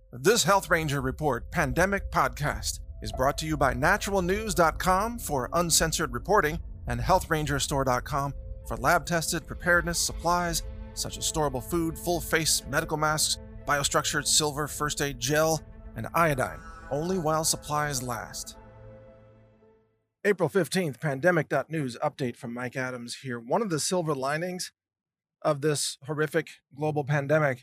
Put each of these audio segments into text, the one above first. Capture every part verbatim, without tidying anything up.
This Health Ranger Report Pandemic Podcast is brought to you by natural news dot com for uncensored reporting and health ranger store dot com for lab-tested preparedness supplies such as storable food, full-face medical masks, biostructured silver first aid gel, and iodine, only while supplies last. April fifteenth, pandemic dot news update from Mike Adams here. One of the silver linings of this horrific global pandemic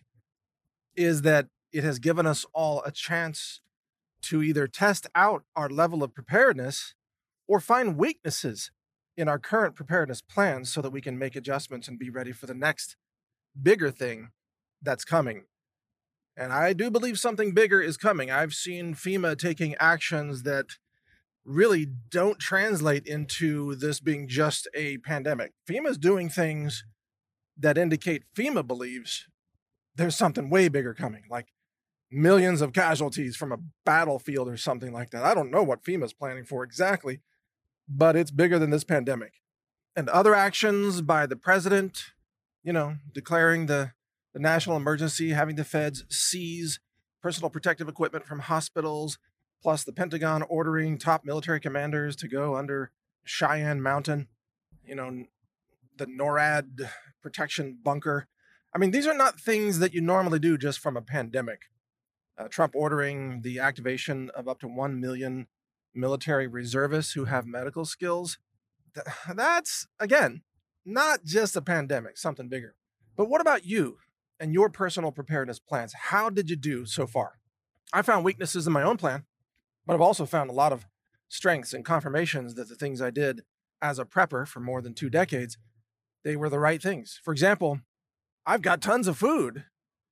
is that it has given us all a chance to either test out our level of preparedness or find weaknesses in our current preparedness plans so that we can make adjustments and be ready for the next bigger thing that's coming. And I do believe something bigger is coming. I've seen FEMA taking actions that really don't translate into this being just a pandemic. FEMA's doing things that indicate FEMA believes there's something way bigger coming, like millions of casualties from a battlefield or something like that. I don't know what FEMA's planning for exactly, but it's bigger than this pandemic. And other actions by the president, you know, declaring the, the national emergency, having the feds seize personal protective equipment from hospitals, plus the Pentagon ordering top military commanders to go under Cheyenne Mountain, you know, the NORAD protection bunker. I mean, these are not things that you normally do just from a pandemic. Uh, Trump ordering the activation of up to one million military reservists who have medical skills. Th- that's, again, not just a pandemic, something bigger. But what about you and your personal preparedness plans? How did you do so far? I found weaknesses in my own plan, but I've also found a lot of strengths and confirmations that the things I did as a prepper for more than two decades, they were the right things. For example, I've got tons of food,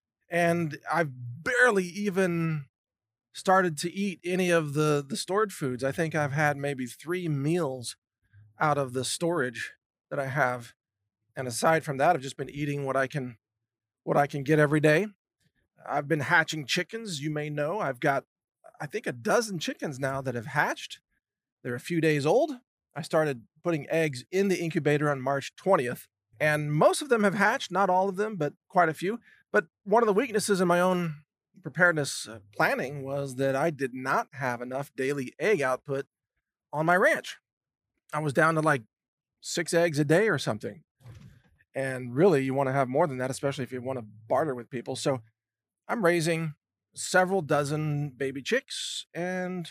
and I've barely even started to eat any of the, the stored foods. I think I've had maybe three meals out of the storage that I have. And aside from that, I've just been eating what I can what I can get every day. I've been hatching chickens. You may know I've got, I think, a dozen chickens now that have hatched. They're a few days old. I started putting eggs in the incubator on March twentieth. And most of them have hatched, not all of them, but quite a few. But one of the weaknesses in my own preparedness uh, planning was that I did not have enough daily egg output on my ranch. I was down to like six eggs a day or something. And really, you want to have more than that, especially if you want to barter with people. So I'm raising several dozen baby chicks, and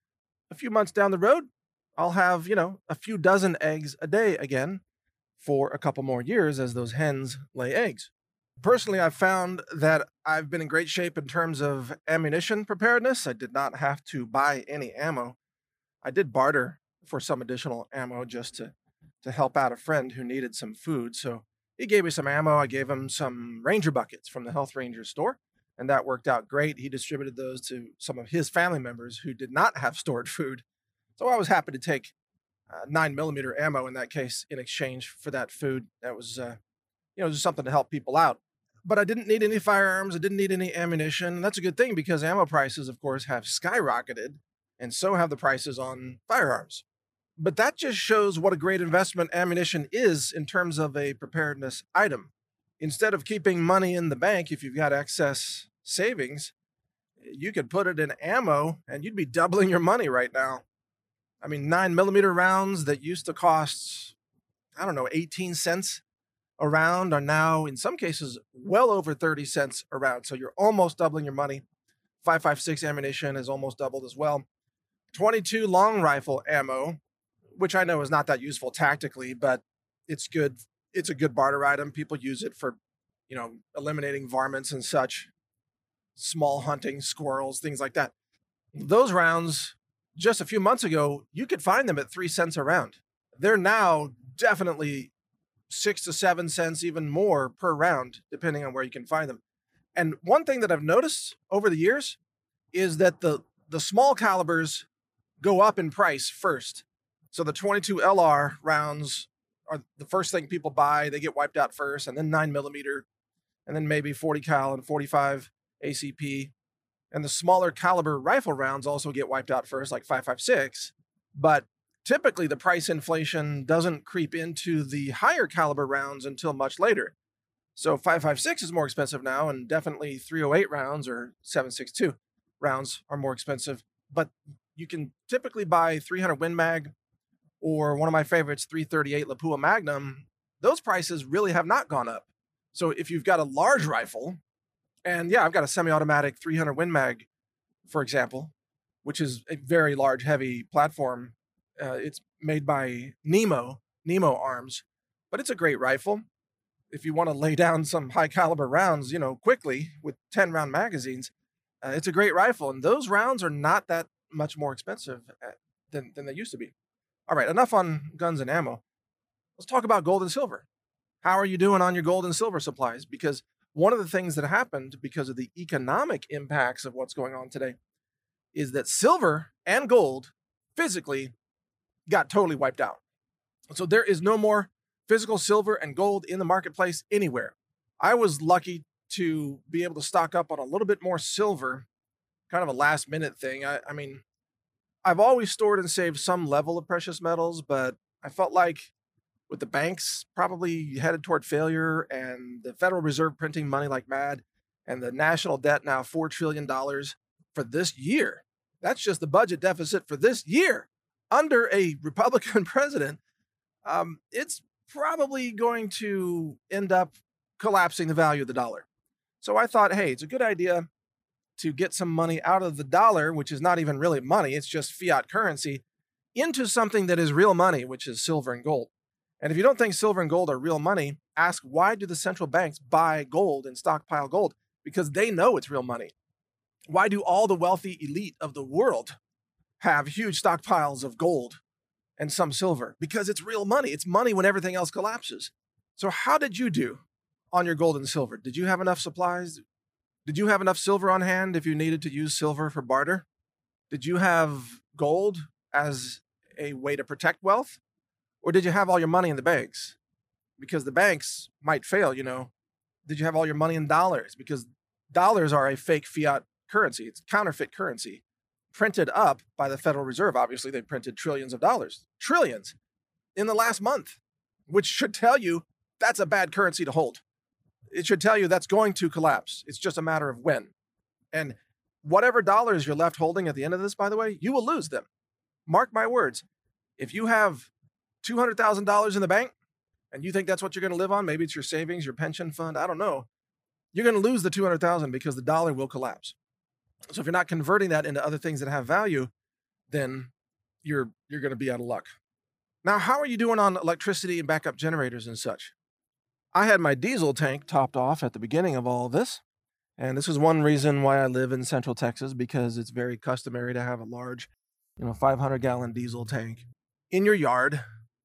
a few months down the road, I'll have, you know, a few dozen eggs a day again for a couple more years as those hens lay eggs. Personally, I've found that I've been in great shape in terms of ammunition preparedness. I did not have to buy any ammo. I did barter for some additional ammo just to, to help out a friend who needed some food. So he gave me some ammo. I gave him some Ranger buckets from the Health Ranger store, and that worked out great. He distributed those to some of his family members who did not have stored food. So I was happy to take uh, nine millimeter ammo in that case in exchange for that food. That was, uh, you know, just something to help people out. But I didn't need any firearms. I didn't need any ammunition. And that's a good thing because ammo prices, of course, have skyrocketed, and so have the prices on firearms. But that just shows what a great investment ammunition is in terms of a preparedness item. Instead of keeping money in the bank, if you've got excess savings, you could put it in ammo and you'd be doubling your money right now. I mean, nine millimeter rounds that used to cost, I don't know, eighteen cents a round are now, in some cases, well over thirty cents a round. So you're almost doubling your money. five five six ammunition has almost doubled as well. twenty-two long rifle ammo, which I know is not that useful tactically, but it's good. It's a good barter item. People use it for, you know, eliminating varmints and such, small hunting, squirrels, things like that. Those rounds, just a few months ago, you could find them at three cents a round. They're now definitely six to seven cents, even more per round, depending on where you can find them. And one thing that I've noticed over the years is that the, the small calibers go up in price first. So the twenty-two L R rounds are the first thing people buy. They get wiped out first, and then nine millimeter, and then maybe forty cal and forty-five A C P. And the smaller caliber rifle rounds also get wiped out first, like five five six. But typically the price inflation doesn't creep into the higher caliber rounds until much later. So five five six is more expensive now, and definitely three oh eight rounds or seven six two rounds are more expensive. But you can typically buy three hundred Win Mag or one of my favorites, three thirty-eight Lapua Magnum. Those prices really have not gone up. So if you've got a large rifle, and yeah, I've got a semi-automatic three hundred Win Mag, for example, which is a very large, heavy platform. Uh, it's made by Nemo, Nemo Arms, but it's a great rifle. If you want to lay down some high caliber rounds, you know, quickly with ten round magazines, uh, it's a great rifle. And those rounds are not that much more expensive at, than, than they used to be. All right, enough on guns and ammo. Let's talk about gold and silver. How are you doing on your gold and silver supplies? Because one of the things that happened because of the economic impacts of what's going on today is that silver and gold physically got totally wiped out. So there is no more physical silver and gold in the marketplace anywhere. I was lucky to be able to stock up on a little bit more silver, kind of a last minute thing. I, I mean, I've always stored and saved some level of precious metals, but I felt like with the banks probably headed toward failure and the Federal Reserve printing money like mad and the national debt now four trillion dollars for this year. That's just the budget deficit for this year under a Republican president. Um, it's probably going to end up collapsing the value of the dollar. So I thought, hey, it's a good idea to get some money out of the dollar, which is not even really money, it's just fiat currency, into something that is real money, which is silver and gold. And if you don't think silver and gold are real money, ask why do the central banks buy gold and stockpile gold? Because they know it's real money. Why do all the wealthy elite of the world have huge stockpiles of gold and some silver? Because it's real money. It's money when everything else collapses. So how did you do on your gold and silver? Did you have enough supplies? Did you have enough silver on hand if you needed to use silver for barter? Did you have gold as a way to protect wealth? Or did you have all your money in the banks? Because the banks might fail, you know. Did you have all your money in dollars? Because dollars are a fake fiat currency. It's counterfeit currency printed up by the Federal Reserve. Obviously, they printed trillions of dollars, trillions in the last month, which should tell you that's a bad currency to hold. It should tell you that's going to collapse. It's just a matter of when. And whatever dollars you're left holding at the end of this, by the way, you will lose them. Mark my words. If you have two hundred thousand dollars in the bank and you think that's what you're going to live on, maybe it's your savings, your pension fund, I don't know. You're going to lose the two hundred thousand dollars because the dollar will collapse. So if you're not converting that into other things that have value, then you're you're going to be out of luck. Now, how are you doing on electricity and backup generators and such? I had my diesel tank topped off at the beginning of all of this. And this is one reason why I live in Central Texas, because it's very customary to have a large, you know, five hundred gallon diesel tank in your yard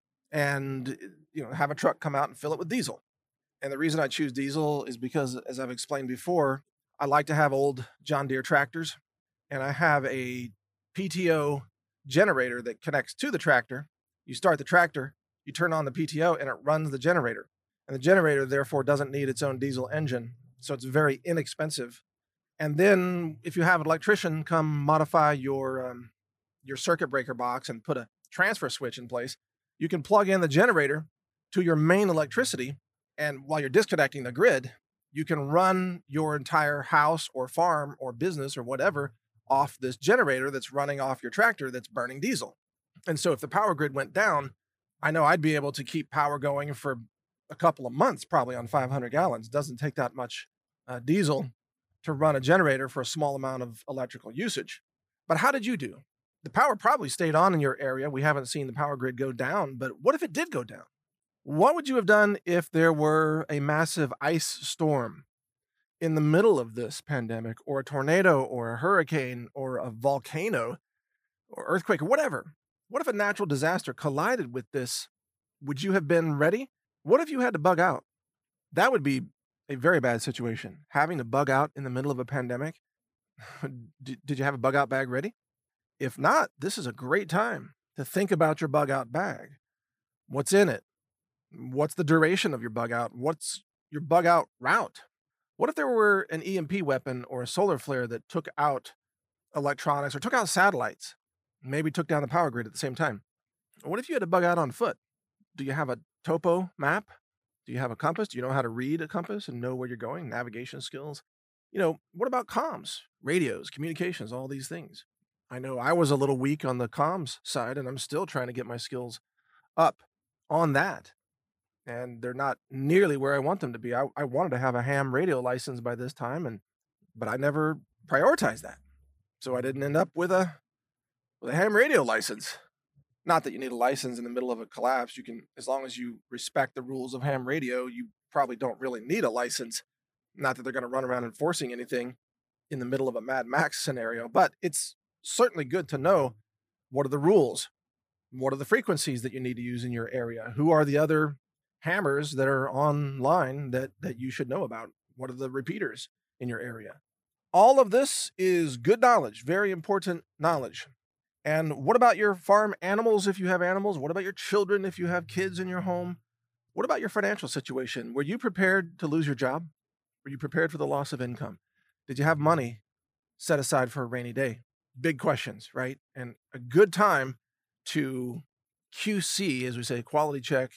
and, you know, have a truck come out and fill it with diesel. And the reason I choose diesel is because, as I've explained before, I like to have old John Deere tractors, and I have a P T O generator that connects to the tractor. You start the tractor, you turn on the P T O, and it runs the generator. And the generator, therefore, doesn't need its own diesel engine, so it's very inexpensive. And then if you have an electrician come modify your um, your circuit breaker box and put a transfer switch in place, you can plug in the generator to your main electricity, and while you're disconnecting the grid, you can run your entire house or farm or business or whatever off this generator that's running off your tractor that's burning diesel. And so if the power grid went down, I know I'd be able to keep power going for a couple of months, probably on five hundred gallons. It doesn't take that much uh, diesel to run a generator for a small amount of electrical usage. But how did you do? The power probably stayed on in your area. We haven't seen the power grid go down, but what if it did go down? What would you have done if there were a massive ice storm in the middle of this pandemic, or a tornado, or a hurricane, or a volcano, or earthquake, or whatever? What if a natural disaster collided with this? Would you have been ready? What if you had to bug out? That would be a very bad situation. Having to bug out in the middle of a pandemic. Did you have a bug out bag ready? If not, this is a great time to think about your bug out bag. What's in it? What's the duration of your bug out? What's your bug out route? What if there were an E M P weapon or a solar flare that took out electronics or took out satellites, maybe took down the power grid at the same time? What if you had to bug out on foot? Do you have a topo map? Do you have a compass? Do you know how to read a compass and know where you're going? Navigation skills? You know, what about comms, radios, communications, all these things? I know I was a little weak on the comms side, and I'm still trying to get my skills up on that. And they're not nearly where I want them to be. I, I wanted to have a ham radio license by this time, and but I never prioritized that. So I didn't end up with a with a ham radio license. Not that you need a license in the middle of a collapse. You can, as long as you respect the rules of ham radio, you probably don't really need a license. Not that they're going to run around enforcing anything in the middle of a Mad Max scenario, but it's certainly good to know what are the rules, what are the frequencies that you need to use in your area, who are the other hammers that are online that, that you should know about, what are the repeaters in your area. All of this is good knowledge, very important knowledge. And what about your farm animals if you have animals? What about your children if you have kids in your home? What about your financial situation? Were you prepared to lose your job? Were you prepared for the loss of income? Did you have money set aside for a rainy day? Big questions, right? And a good time to Q C, as we say, quality check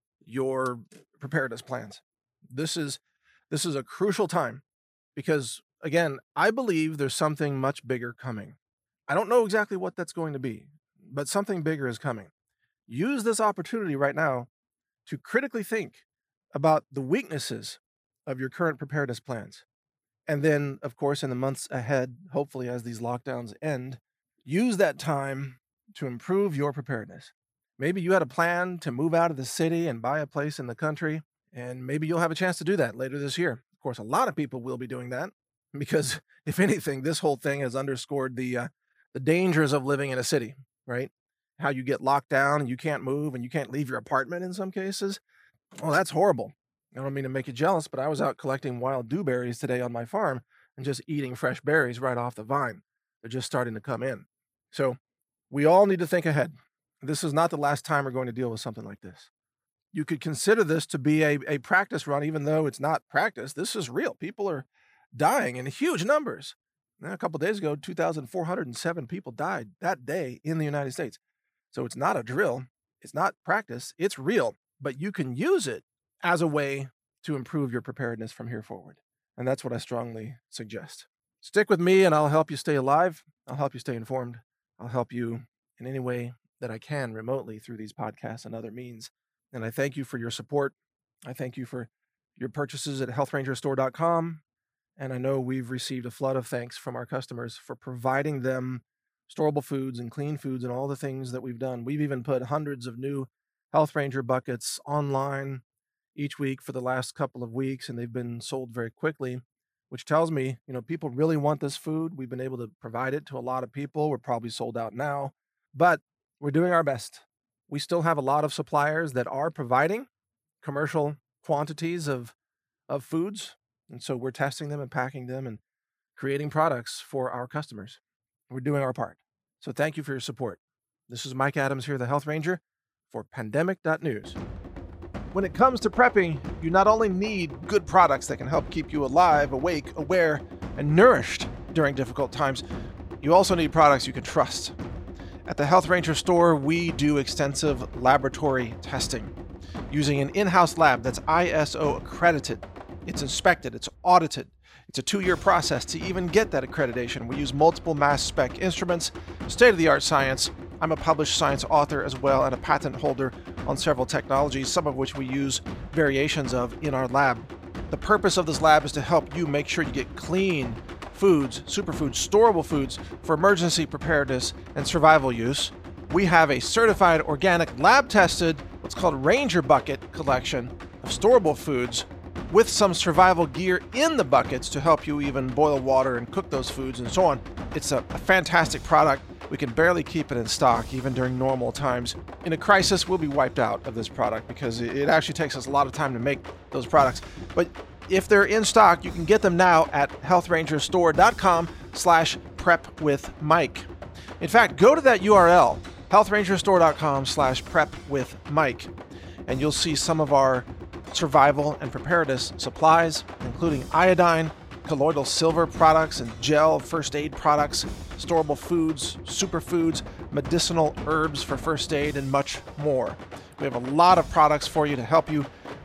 your preparedness plans. This is this is a crucial time because, again, I believe there's something much bigger coming. I don't know exactly what that's going to be, but something bigger is coming. Use this opportunity right now to critically think about the weaknesses of your current preparedness plans. And then, of course, in the months ahead, hopefully as these lockdowns end, use that time to improve your preparedness. Maybe you had a plan to move out of the city and buy a place in the country, and maybe you'll have a chance to do that later this year. Of course, a lot of people will be doing that because, if anything, this whole thing has underscored the uh, the dangers of living in a city, right? How you get locked down and you can't move and you can't leave your apartment in some cases. Well, that's horrible. I don't mean to make you jealous, but I was out collecting wild dewberries today on my farm and just eating fresh berries right off the vine. They're just starting to come in. So we all need to think ahead. This is not the last time we're going to deal with something like this. You could consider this to be a, a practice run, even though it's not practice. This is real. People are dying in huge numbers. A couple of days ago, two thousand four hundred seven people died that day in the United States. So it's not a drill. It's not practice. It's real. But you can use it as a way to improve your preparedness from here forward. And that's what I strongly suggest. Stick with me and I'll help you stay alive. I'll help you stay informed. I'll help you in any way that I can remotely through these podcasts and other means. And I thank you for your support. I thank you for your purchases at health ranger store dot com. And I know we've received a flood of thanks from our customers for providing them storable foods and clean foods and all the things that we've done. We've even put hundreds of new Health Ranger buckets online each week for the last couple of weeks, and they've been sold very quickly, which tells me, you know, people really want this food. We've been able to provide it to a lot of people. We're probably sold out now, but we're doing our best. We still have a lot of suppliers that are providing commercial quantities of, of foods. And so we're testing them and packing them and creating products for our customers. We're doing our part. So thank you for your support. This is Mike Adams here, the Health Ranger, for pandemic dot news. When it comes to prepping, you not only need good products that can help keep you alive, awake, aware, and nourished during difficult times, you also need products you can trust. At the Health Ranger store, we do extensive laboratory testing using an in-house lab that's I S O accredited. It's inspected, it's audited. It's a two-year process to even get that accreditation. We use multiple mass spec instruments, state-of-the-art science. I'm a published science author as well and a patent holder on several technologies, some of which we use variations of in our lab. The purpose of this lab is to help you make sure you get clean foods, superfoods, storable foods for emergency preparedness and survival use. We have a certified organic lab-tested, what's called Ranger Bucket collection of storable foods with some survival gear in the buckets to help you even boil water and cook those foods and so on. It's a, a fantastic product. We can barely keep it in stock even during normal times. In a crisis, we'll be wiped out of this product because it actually takes us a lot of time to make those products. But if they're in stock, you can get them now at health ranger store dot com slash prep with Mike. In fact, go to that U R L, health ranger store dot com slash prep with Mike, and you'll see some of our survival and preparedness supplies, including iodine, colloidal silver products and gel first aid products, storable foods, superfoods, medicinal herbs for first aid, and much more. We have a lot of products for you to help you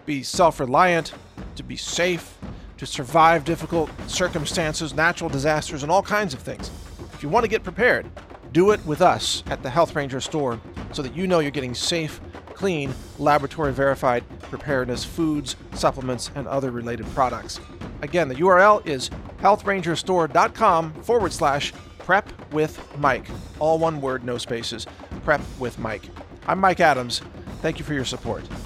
be self-reliant, to be safe, to survive difficult circumstances, natural disasters, and all kinds of things. If you want to get prepared, do it with us at the Health Ranger store so that you know you're getting safe, clean, laboratory-verified preparedness foods, supplements, and other related products. Again, the U R L is healthrangerstore.com forward slash prep with Mike. All one word, no spaces. Prep with Mike. I'm Mike Adams. Thank you for your support.